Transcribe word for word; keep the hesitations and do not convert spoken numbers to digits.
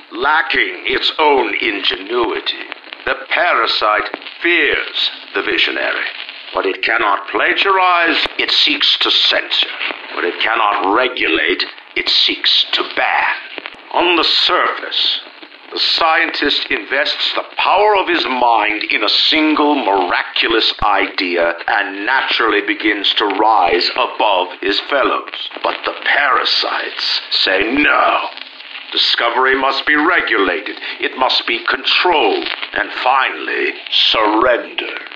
lacking its own ingenuity. The parasite fears the visionary. What it cannot plagiarize, it seeks to censor. What it cannot regulate, it seeks to ban. On the surface, the scientist invests the power of his mind in a single miraculous idea and naturally begins to rise above his fellows. But the parasites say no. Discovery must be regulated, it must be controlled, and finally, surrender.